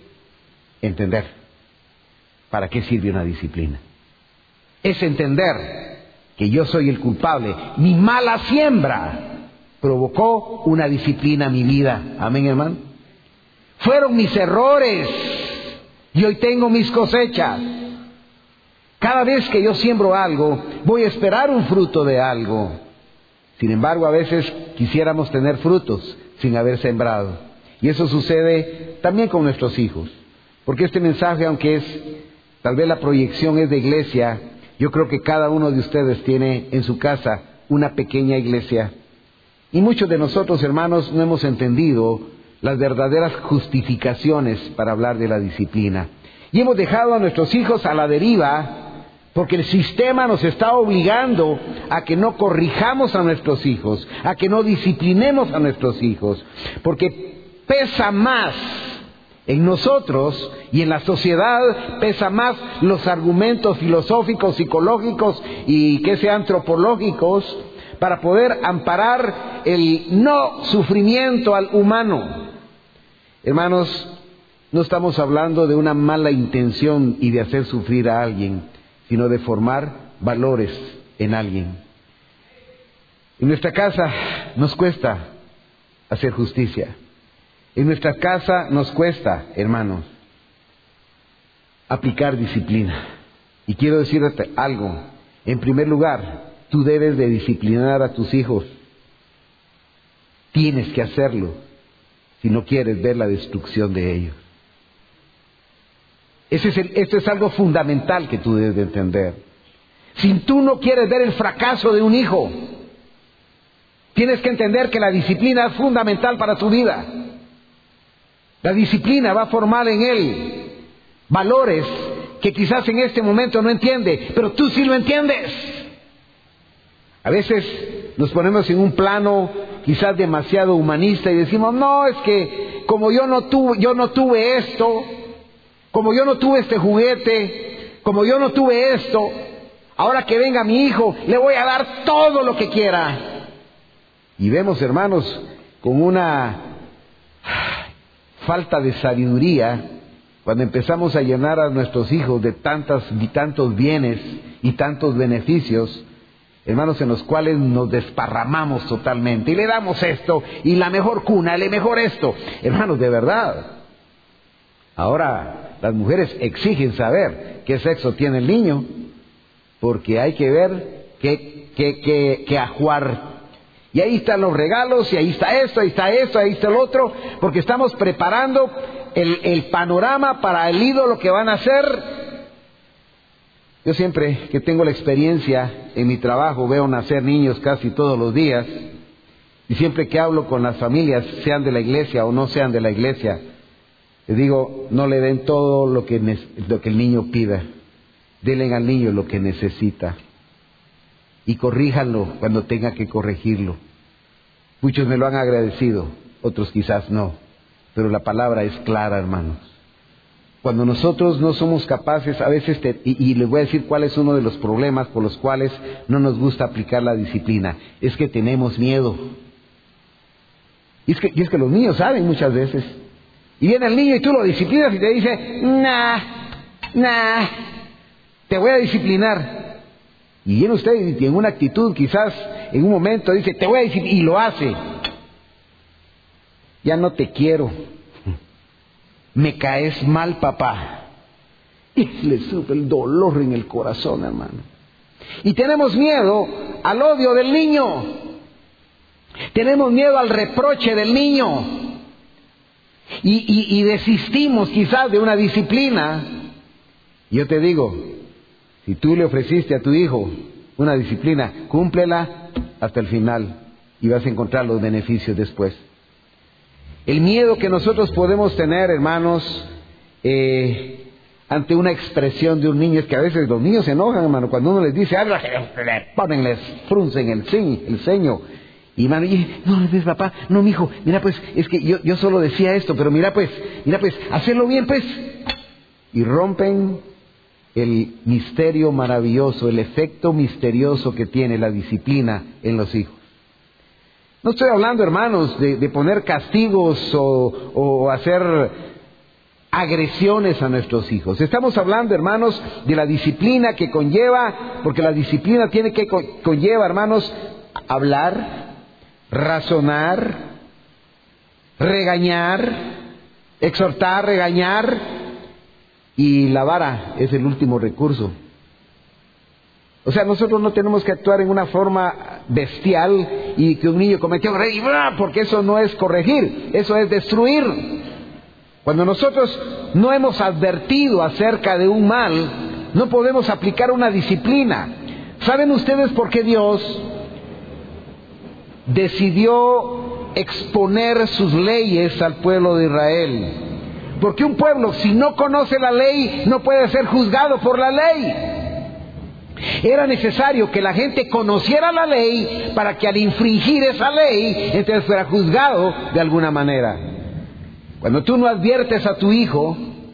entender para qué sirve una disciplina. Es entender que yo soy el culpable. Mi mala siembra provocó una disciplina en mi vida. Amén, hermano. Fueron mis errores y hoy tengo mis cosechas. Cada vez que yo siembro algo, voy a esperar un fruto de algo. Sin embargo, a veces quisiéramos tener frutos sin haber sembrado. Y eso sucede también con nuestros hijos. Porque este mensaje, aunque es, tal vez la proyección es de iglesia, yo creo que cada uno de ustedes tiene en su casa una pequeña iglesia. Y muchos de nosotros, hermanos, no hemos entendido las verdaderas justificaciones para hablar de la disciplina. Y hemos dejado a nuestros hijos a la deriva, porque el sistema nos está obligando a que no corrijamos a nuestros hijos, a que no disciplinemos a nuestros hijos, porque pesa más en nosotros y en la sociedad, pesa más los argumentos filosóficos, psicológicos y que sean antropológicos para poder amparar el no sufrimiento al humano. Hermanos, no estamos hablando de una mala intención y de hacer sufrir a alguien, sino de formar valores en alguien. En nuestra casa nos cuesta hacer justicia. En nuestra casa nos cuesta, hermanos, aplicar disciplina. Y quiero decirte algo. En primer lugar, tú debes de disciplinar a tus hijos. Tienes que hacerlo si no quieres ver la destrucción de ellos. Ese es el, esto es algo fundamental que tú debes de entender. Si tú no quieres ver el fracaso de un hijo, tienes que entender que la disciplina es fundamental para tu vida. La disciplina va a formar en él valores que quizás en este momento no entiende, pero tú sí lo entiendes. A veces nos ponemos en un plano quizás demasiado humanista y decimos, no, es que como yo no tuve, yo no tuve esto, como yo no tuve este juguete, como yo no tuve esto, ahora que venga mi hijo, le voy a dar todo lo que quiera. Y vemos, hermanos, con una falta de sabiduría, cuando empezamos a llenar a nuestros hijos de tantas y tantos bienes y tantos beneficios, hermanos, en los cuales nos desparramamos totalmente y le damos esto y la mejor cuna, le mejor esto. Hermanos, de verdad, ahora las mujeres exigen saber qué sexo tiene el niño, porque hay que ver qué, qué, qué, qué ajuar. Y ahí están los regalos, y ahí está esto, ahí está esto, ahí está el otro, porque estamos preparando el, el panorama para el ídolo que van a hacer. Yo siempre que tengo la experiencia en mi trabajo veo nacer niños casi todos los días, y siempre que hablo con las familias, sean de la iglesia o no sean de la iglesia, les digo, no le den todo lo que, lo que el niño pida, denle al niño lo que necesita y corríjanlo cuando tenga que corregirlo. Muchos me lo han agradecido, otros quizás no. Pero la palabra es clara, hermanos. Cuando nosotros no somos capaces, a veces, te, y, y les voy a decir cuál es uno de los problemas por los cuales no nos gusta aplicar la disciplina, es que tenemos miedo. Y es que, y es que los niños saben muchas veces. Y viene el niño y tú lo disciplinas y te dice, nah, nah, te voy a disciplinar. Y viene usted y en una actitud, quizás en un momento dice, te voy a disciplinar, y lo hace. Ya no te quiero. Me caes mal, papá. Y le sube el dolor en el corazón, hermano. Y tenemos miedo al odio del niño. Tenemos miedo al reproche del niño. Y, y, y desistimos quizás de una disciplina. Yo te digo, si tú le ofreciste a tu hijo una disciplina, cúmplela hasta el final y vas a encontrar los beneficios después. El miedo que nosotros podemos tener, hermanos, eh, ante una expresión de un niño, es que a veces los niños se enojan, hermano, cuando uno les dice algo, le ponen, les fruncen el, ceño, el ceño. Y hermano, y, no le des, papá, no, mijo, mira pues, es que yo, yo solo decía esto, pero mira pues, mira pues, hacerlo bien pues. Y rompen el misterio maravilloso, el efecto misterioso que tiene la disciplina en los hijos. No estoy hablando, hermanos, de, de poner castigos o, o hacer agresiones a nuestros hijos. Estamos hablando, hermanos, de la disciplina que conlleva, porque la disciplina tiene que co- conlleva, hermanos, hablar, razonar, regañar, exhortar, regañar, y la vara es el último recurso. O sea, nosotros no tenemos que actuar en una forma bestial y que un niño cometió un error, porque eso no es corregir, eso es destruir. Cuando nosotros no hemos advertido acerca de un mal, no podemos aplicar una disciplina. ¿Saben ustedes por qué Dios decidió exponer sus leyes al pueblo de Israel? Porque un pueblo, si no conoce la ley, no puede ser juzgado por la ley. Era necesario que la gente conociera la ley para que al infringir esa ley, entonces fuera juzgado de alguna manera. Cuando tú no adviertes a tu hijo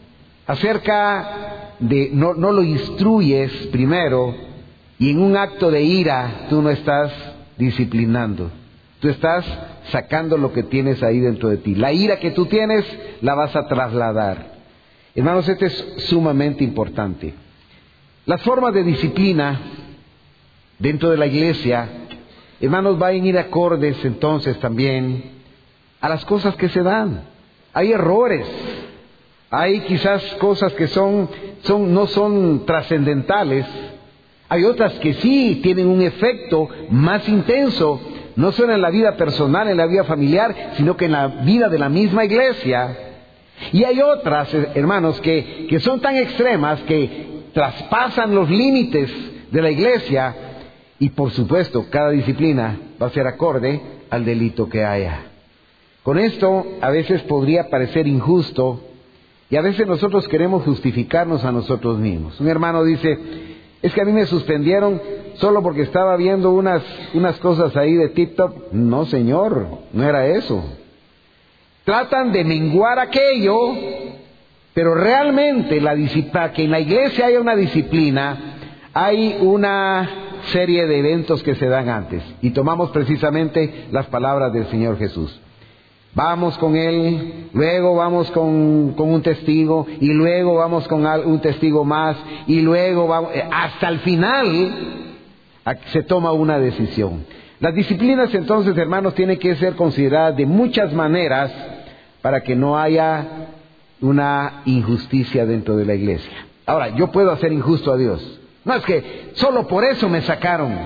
acerca de, no, no lo instruyes primero, y en un acto de ira tú no estás disciplinando, tú estás sacando lo que tienes ahí dentro de ti. La ira que tú tienes la vas a trasladar. Hermanos, esto es sumamente importante. Las formas de disciplina dentro de la iglesia, hermanos, van a ir acordes entonces también a las cosas que se dan. Hay errores, hay quizás cosas que son, son, no son trascendentales, hay otras que sí tienen un efecto más intenso, no solo en la vida personal, en la vida familiar, sino que en la vida de la misma iglesia. Y hay otras, hermanos, que, que son tan extremas que traspasan los límites de la iglesia, y por supuesto cada disciplina va a ser acorde al delito que haya. Con esto a veces podría parecer injusto, y a veces nosotros queremos justificarnos a nosotros mismos. Un hermano dice, es que a mí me suspendieron solo porque estaba viendo unas, unas cosas ahí de TikTok. No, señor, no era eso. Tratan de menguar aquello, pero realmente la disciplina, que en la iglesia haya una disciplina, hay una serie de eventos que se dan antes. Y tomamos precisamente las palabras del Señor Jesús. Vamos con Él, luego vamos con, con un testigo, y luego vamos con un testigo más, y luego vamos, hasta el final se toma una decisión. Las disciplinas entonces, hermanos, tienen que ser consideradas de muchas maneras para que no haya una injusticia dentro de la iglesia. Ahora, yo puedo hacer injusto a Dios. No es que solo por eso me sacaron.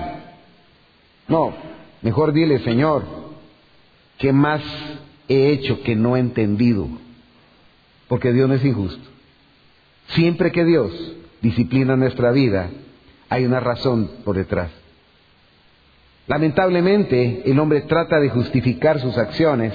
No, mejor dile, Señor, ¿qué más he hecho que no he entendido? Porque Dios no es injusto. Siempre que Dios disciplina nuestra vida, hay una razón por detrás. Lamentablemente, el hombre trata de justificar sus acciones.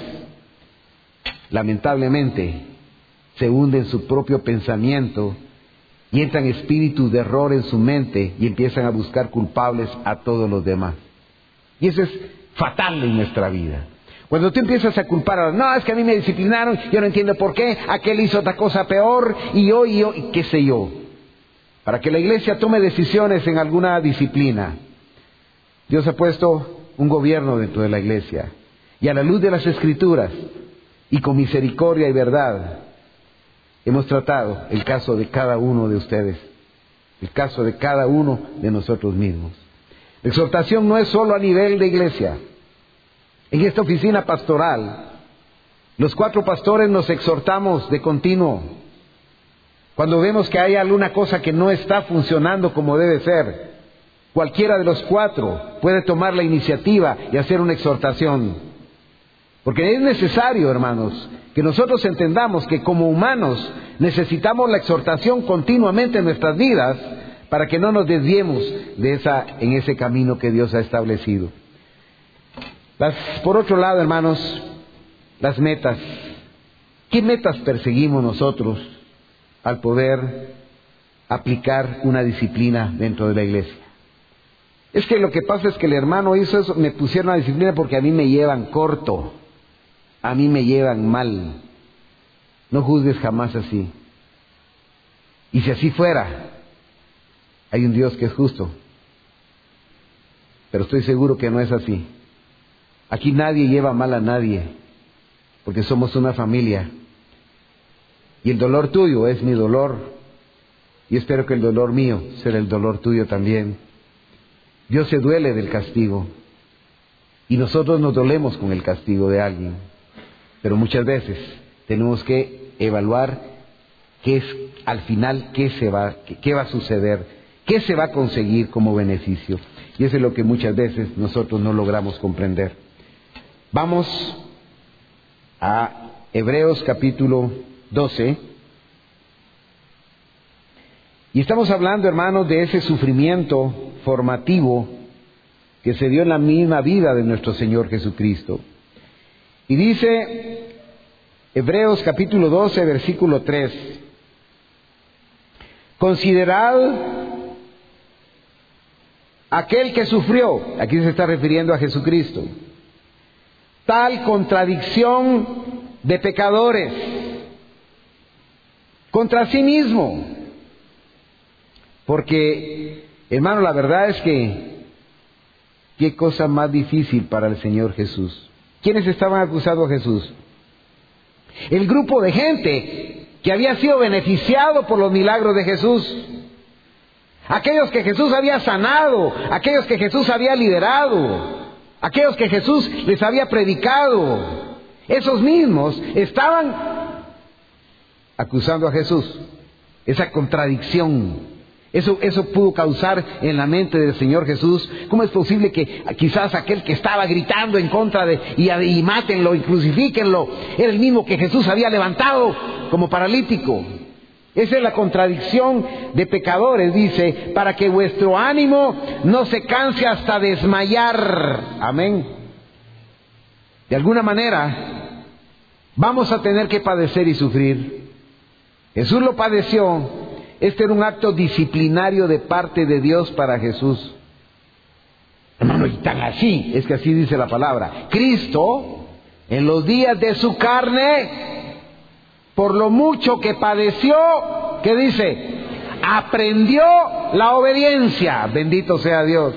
Lamentablemente, se hunde en su propio pensamiento y entran espíritus de error en su mente y empiezan a buscar culpables a todos los demás. Y eso es fatal en nuestra vida. Cuando tú empiezas a culpar a, no, es que a mí me disciplinaron, yo no entiendo por qué, aquel hizo otra cosa peor, y yo, y yo, y qué sé yo. Para que la iglesia tome decisiones en alguna disciplina, Dios ha puesto un gobierno dentro de la iglesia. Y a la luz de las Escrituras, y con misericordia y verdad, hemos tratado el caso de cada uno de ustedes, el caso de cada uno de nosotros mismos. La exhortación no es solo a nivel de iglesia. En esta oficina pastoral, los cuatro pastores nos exhortamos de continuo. Cuando vemos que hay alguna cosa que no está funcionando como debe ser, cualquiera de los cuatro puede tomar la iniciativa y hacer una exhortación. Porque es necesario, hermanos, que nosotros entendamos que como humanos necesitamos la exhortación continuamente en nuestras vidas para que no nos desviemos de esa, en ese camino que Dios ha establecido. Las, por otro lado, hermanos, las metas. ¿Qué metas perseguimos nosotros al poder aplicar una disciplina dentro de la iglesia? Es que lo que pasa es que el hermano hizo eso, me pusieron una disciplina porque a mí me llevan corto, a mí me llevan mal. No juzgues jamás así. Y si así fuera, hay un Dios que es justo. Pero estoy seguro que no es así. Aquí nadie lleva mal a nadie, porque somos una familia. Y el dolor tuyo es mi dolor, y espero que el dolor mío será el dolor tuyo también. Dios se duele del castigo, y nosotros nos dolemos con el castigo de alguien. Pero muchas veces tenemos que evaluar qué es, al final, qué se va, qué, qué va a suceder, qué se va a conseguir como beneficio. Y eso es lo que muchas veces nosotros no logramos comprender. Vamos a Hebreos capítulo doce. Y estamos hablando, hermanos, de ese sufrimiento formativo que se dio en la misma vida de nuestro Señor Jesucristo. Y dice Hebreos capítulo doce, versículo tres. Considerad aquel que sufrió, aquí se está refiriendo a Jesucristo, tal contradicción de pecadores contra sí mismo. Porque, hermano, la verdad es que qué cosa más difícil para el Señor Jesús. ¿Quiénes estaban acusando a Jesús? El grupo de gente que había sido beneficiado por los milagros de Jesús. Aquellos que Jesús había sanado, aquellos que Jesús había liderado, aquellos que Jesús les había predicado. Esos mismos estaban acusando a Jesús. Esa contradicción. Eso, eso pudo causar en la mente del Señor Jesús. ¿Cómo es posible que quizás aquel que estaba gritando en contra de, y, y mátenlo y crucifíquenlo, era el mismo que Jesús había levantado como paralítico? Esa es la contradicción de pecadores, dice, para que vuestro ánimo no se canse hasta desmayar. Amén. De alguna manera, vamos a tener que padecer y sufrir. Jesús lo padeció. Este era un acto disciplinario de parte de Dios para Jesús. Hermano, y tan así, es que así dice la palabra. Cristo, en los días de su carne, por lo mucho que padeció, ¿qué dice? Aprendió la obediencia. Bendito sea Dios.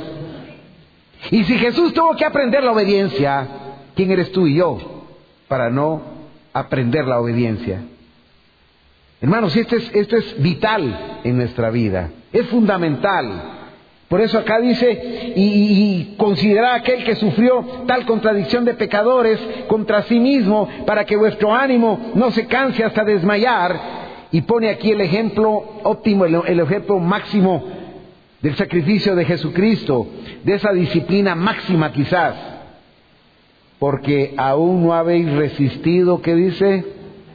Y si Jesús tuvo que aprender la obediencia, ¿quién eres tú y yo para no aprender la obediencia? Hermanos, esto es, esto es vital en nuestra vida, es fundamental. Por eso acá dice, y, y considerad aquel que sufrió tal contradicción de pecadores contra sí mismo, para que vuestro ánimo no se canse hasta desmayar. Y pone aquí el ejemplo óptimo, el, el ejemplo máximo del sacrificio de Jesucristo, de esa disciplina máxima quizás. Porque aún no habéis resistido, ¿qué dice?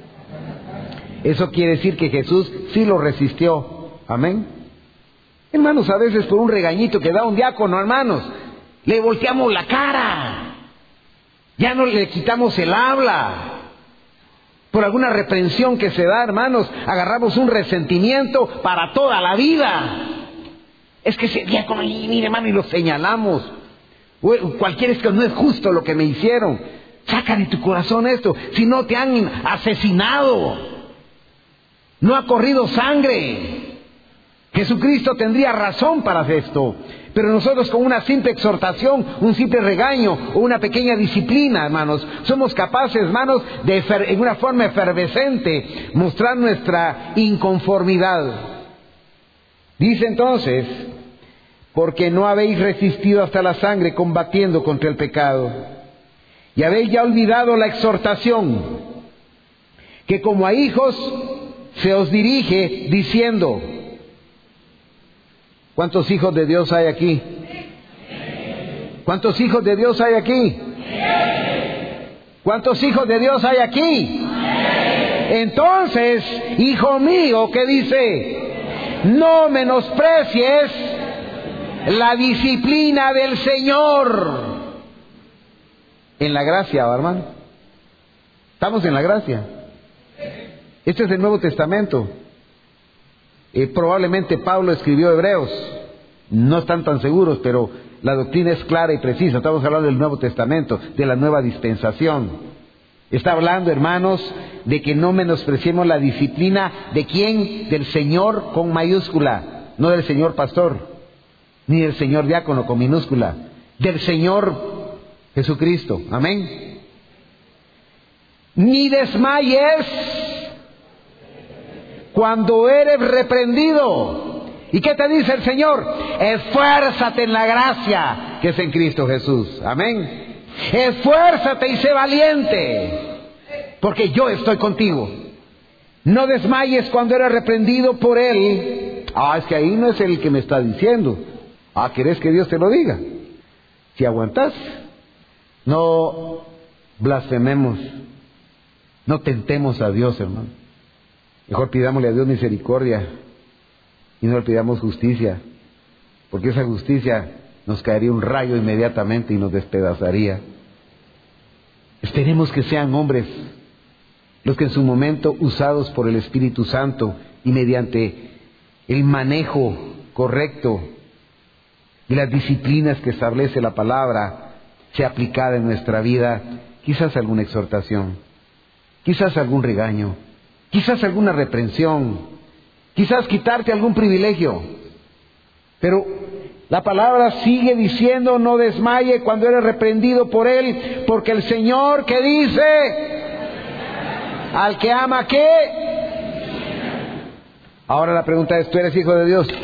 Eso quiere decir que Jesús sí lo resistió. Amén. Hermanos, a veces por un regañito que da un diácono, hermanos, le volteamos la cara. Ya no le quitamos el habla. Por alguna reprensión que se da, hermanos, agarramos un resentimiento para toda la vida. Es que ese diácono, mire, hermano, y lo señalamos. Cualquiera es que no es justo lo que me hicieron. Saca de tu corazón esto. Si no te han asesinado, no ha corrido sangre, Jesucristo tendría razón para hacer esto. Pero nosotros con una simple exhortación, un simple regaño o una pequeña disciplina, hermanos, somos capaces, hermanos, de en una forma efervescente mostrar nuestra inconformidad. Dice entonces, porque no habéis resistido hasta la sangre combatiendo contra el pecado, y habéis ya olvidado la exhortación, que como a hijos se os dirige diciendo. ¿Cuántos hijos de Dios hay aquí? ¿Cuántos hijos de Dios hay aquí? ¿Cuántos hijos de Dios hay aquí? Entonces, hijo mío, ¿qué dice? No menosprecies la disciplina del Señor. En la gracia, hermano. Estamos en la gracia. Este es el Nuevo Testamento. Eh, probablemente Pablo escribió Hebreos, no están tan seguros, pero la doctrina es clara y precisa. Estamos hablando del Nuevo Testamento, de la nueva dispensación. Está hablando, hermanos, de que no menospreciemos la disciplina de quién, del Señor con mayúscula, no del Señor pastor, ni del Señor diácono con minúscula, del Señor Jesucristo. Amén. Ni desmayes cuando eres reprendido. ¿Y qué te dice el Señor? Esfuérzate en la gracia que es en Cristo Jesús. Amén. Esfuérzate y sé valiente, porque yo estoy contigo. No desmayes cuando eres reprendido por Él. Ah, es que ahí no es el que me está diciendo. Ah, ¿querés que Dios te lo diga? Si aguantas, no blasfememos, no tentemos a Dios, hermano. Mejor pidámosle a Dios misericordia y no le pidamos justicia, porque esa justicia nos caería un rayo inmediatamente y nos despedazaría. Esperemos que sean hombres los que en su momento, usados por el Espíritu Santo y mediante el manejo correcto y las disciplinas que establece la palabra, sea aplicada en nuestra vida, quizás alguna exhortación, quizás algún regaño, quizás alguna reprensión, quizás quitarte algún privilegio. Pero la palabra sigue diciendo, no desmaye cuando eres reprendido por Él, porque el Señor, ¿qué dice? Al que ama, ¿qué? Ahora la pregunta es, ¿tú eres hijo de Dios?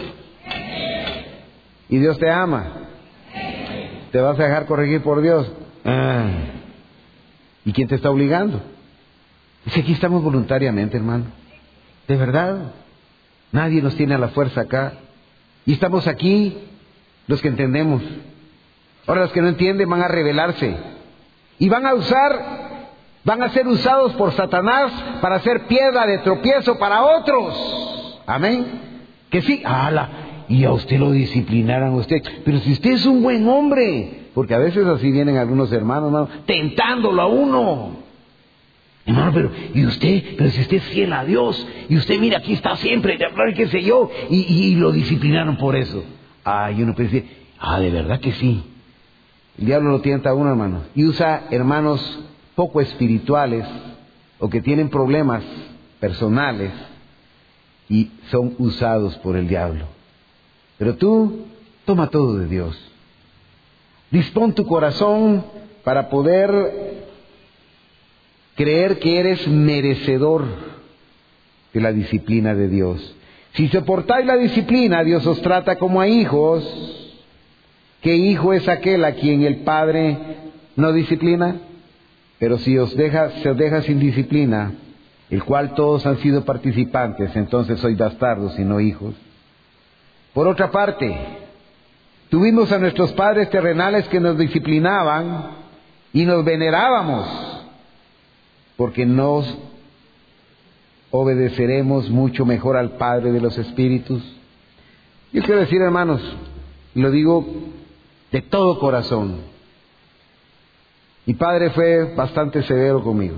¿Y Dios te ama? ¿Te vas a dejar corregir por Dios? Ah. ¿Y quién te está obligando? Si aquí estamos voluntariamente, hermano. De verdad. Nadie nos tiene a la fuerza acá. Y estamos aquí los que entendemos. Ahora los que no entienden van a rebelarse. Y van a usar, van a ser usados por Satanás para hacer piedra de tropiezo para otros. Amén. Que sí, ala, y a usted lo disciplinaran a usted. Pero si usted es un buen hombre, porque a veces así vienen algunos hermanos, hermano, tentándolo a uno. Hermano, pero, y usted, pero si usted es fiel a Dios, y usted mira, aquí está siempre, qué sé yo, y, y lo disciplinaron por eso. Ah, y uno puede decir, ah, de verdad que sí. El diablo lo tienta a uno, hermano, y usa hermanos poco espirituales, o que tienen problemas personales, y son usados por el diablo. Pero tú, toma todo de Dios. Dispón tu corazón para poder creer que eres merecedor de la disciplina de Dios. Si soportáis la disciplina, Dios os trata como a hijos. ¿Qué hijo es aquel a quien el Padre no disciplina? Pero si os deja, se os deja sin disciplina, el cual todos han sido participantes, entonces sois bastardos y no hijos. Por otra parte, tuvimos a nuestros padres terrenales que nos disciplinaban y nos venerábamos, porque nos obedeceremos mucho mejor al Padre de los Espíritus. Yo quiero decir, hermanos, lo digo de todo corazón, mi padre fue bastante severo conmigo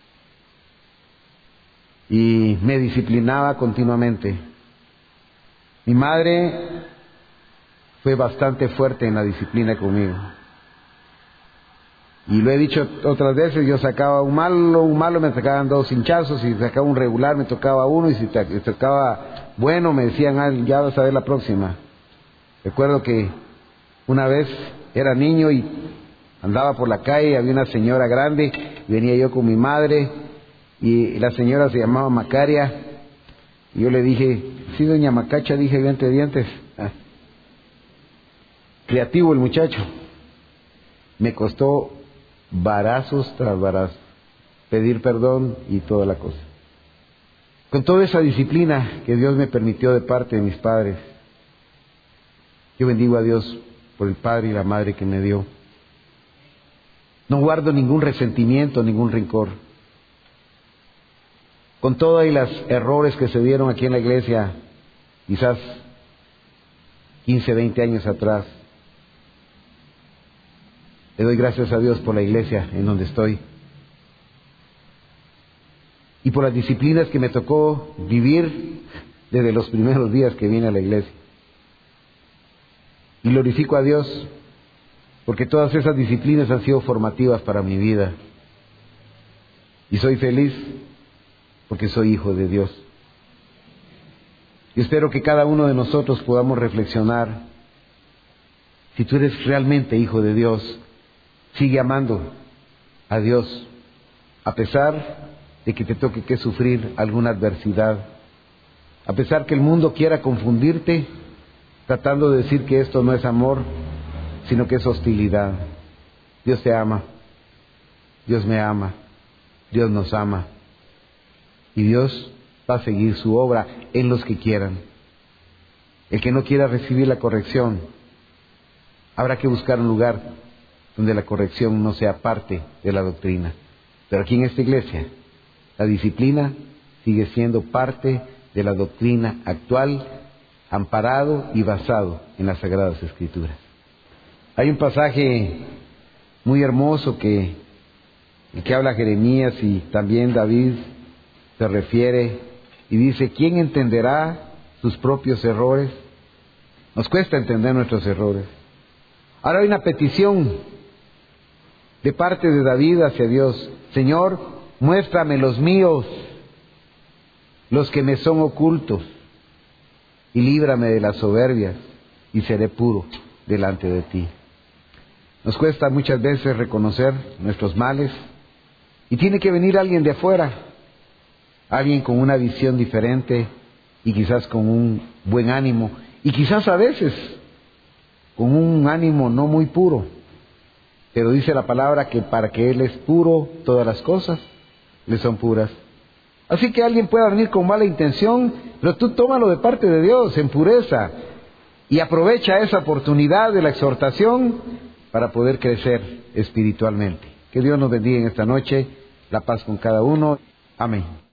y me disciplinaba continuamente. Mi madre fue bastante fuerte en la disciplina conmigo. Y lo he dicho otras veces, yo sacaba un malo, un malo me sacaban dos hinchazos, si sacaba un regular me tocaba uno, y si te- tocaba bueno me decían, ah, ya vas a ver la próxima. Recuerdo que una vez era niño y andaba por la calle, había una señora grande, y venía yo con mi madre, y la señora se llamaba Macaria, y yo le dije, sí, doña Macacha, dije yo entre dientes. Ah. Creativo el muchacho. Me costó varazos tras varazos, pedir perdón y toda la cosa. Con toda esa disciplina que Dios me permitió de parte de mis padres, yo bendigo a Dios por el padre y la madre que me dio. No guardo ningún resentimiento, ningún rencor. Con todos los errores que se dieron aquí en la iglesia, quizás quince, veinte años atrás, le doy gracias a Dios por la iglesia en donde estoy y por las disciplinas que me tocó vivir desde los primeros días que vine a la iglesia. Y glorifico a Dios porque todas esas disciplinas han sido formativas para mi vida. Y soy feliz porque soy hijo de Dios. Y espero que cada uno de nosotros podamos reflexionar. Si tú eres realmente hijo de Dios, sigue amando a Dios, a pesar de que te toque que sufrir alguna adversidad, a pesar que el mundo quiera confundirte, tratando de decir que esto no es amor, sino que es hostilidad. Dios te ama, Dios me ama, Dios nos ama, y Dios va a seguir su obra en los que quieran. El que no quiera recibir la corrección, habrá que buscar un lugar donde la corrección no sea parte de la doctrina. Pero aquí en esta iglesia, la disciplina sigue siendo parte de la doctrina actual, amparado y basado en las Sagradas Escrituras. Hay un pasaje muy hermoso que, el que habla Jeremías y también David se refiere y dice, ¿quién entenderá sus propios errores? Nos cuesta entender nuestros errores. Ahora hay una petición de parte de David hacia Dios. Señor, muéstrame los míos, los que me son ocultos, y líbrame de las soberbias, y seré puro delante de ti. Nos cuesta muchas veces reconocer nuestros males, y tiene que venir alguien de afuera, alguien con una visión diferente, y quizás con un buen ánimo, y quizás a veces con un ánimo no muy puro. Pero dice la palabra que para que Él es puro, todas las cosas le son puras. Así que alguien pueda venir con mala intención, pero tú tómalo de parte de Dios en pureza y aprovecha esa oportunidad de la exhortación para poder crecer espiritualmente. Que Dios nos bendiga en esta noche, la paz con cada uno. Amén.